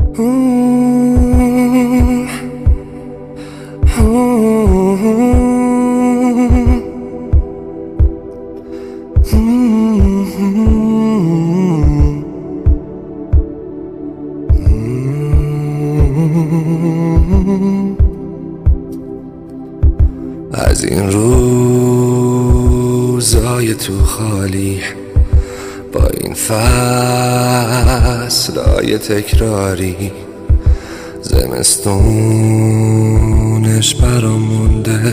از این روزای تو خالی با این فصلای تکراری، زمستونش برام مونده،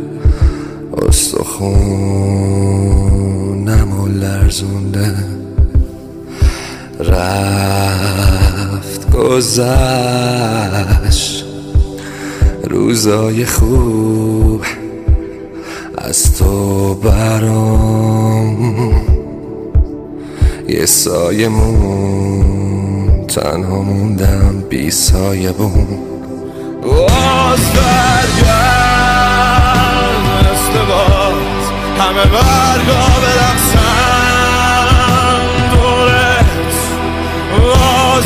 استخونمو لرزونده. رفت گذشت روزای خوب، از تو برام یه سایه مون، تنها موندم بی سایه بون. باز برگرد مثل باز، همه برگا برقصن دورت. باز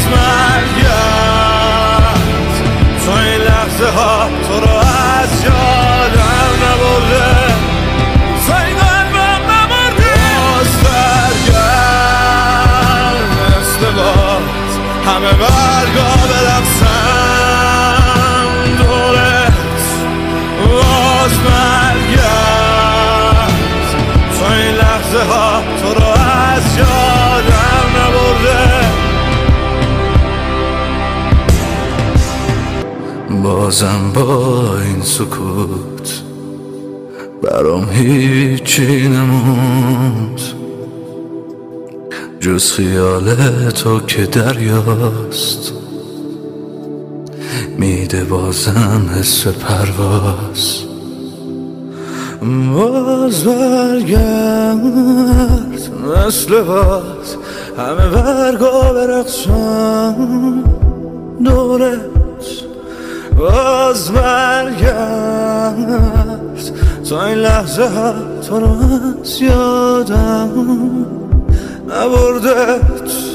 برگرد تو این لحظه ها تو رو از یادم نبرده، همه برگا برقصن دورت. باز برگرد تو این لحظه ها تو رو از یادم نبرده. بازم با این سکوت برام هیچی نموند جز خیال تو که دریاست، میده بازم حس پرواز. باز برگرد مثل باز، همه برگا برقصن دورت. باز برگرد تا این لحظه ها تو رو از یادم نبردت.